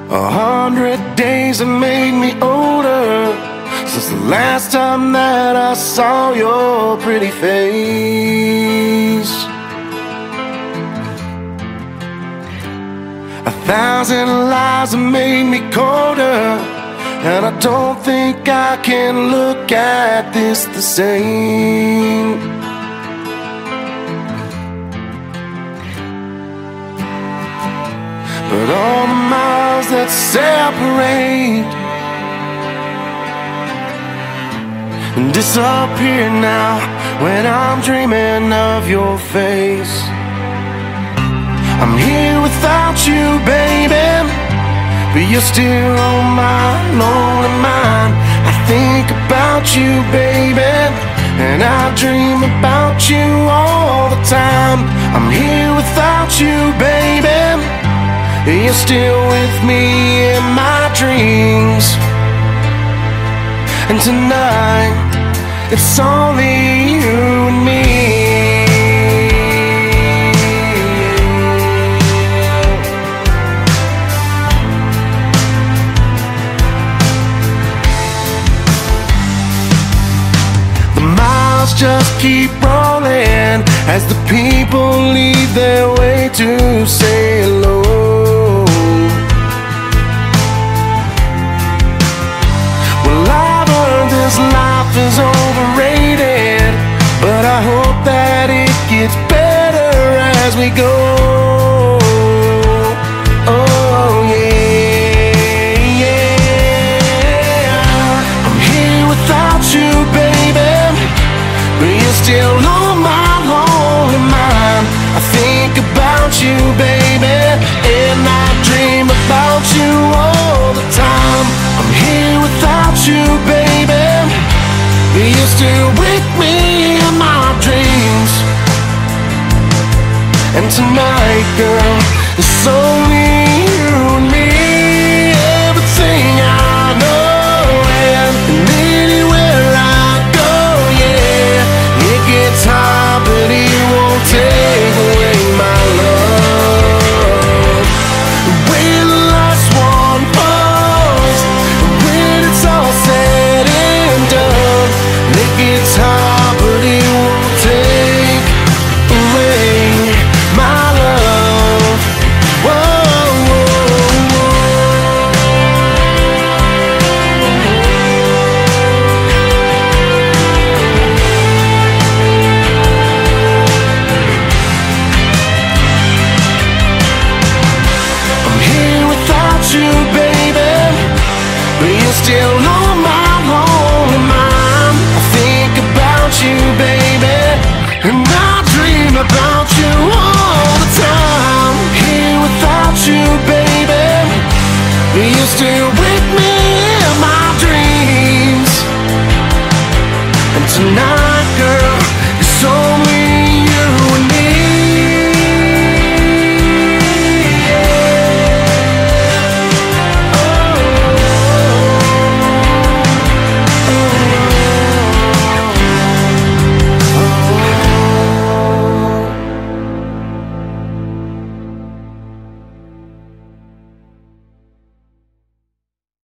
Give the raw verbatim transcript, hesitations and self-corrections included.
A hundred days have made me older since the last time that I saw your pretty face. A thousand lies have made me colder, and I don't think I can look at this the same. But all the miles that separate disappear now when I'm dreaming of your face. I'm here without you, baby, but you're still on my lonely mind. I think about you, baby, and I dream about you all the time. I'm here without you, baby, you're still with me in my dreams. And tonight, it's only you and me. The miles just keep rolling as the people leave their way to say hello. This life is overrated, but I hope that it gets better as we go. Oh yeah, yeah. I'm here without you, baby, but you're still on my lonely mind. I think about you, baby, and I dream about you all the time. I'm here without you, baby, you're still with me in my dreams. And tonight, girl, it's only you and me. Everything I know, and anywhere I go, yeah. It gets hard, but it won't take away my love. When the last one falls, when it's all said and done, it gets hard, but it won't take away my love. Whoa, whoa, whoa. I'm here without you, baby, but you're still on my lonely mind. I think about you, baby, and I dream about you all the time. Here without you, baby, but you're still with me in my dreams. And tonight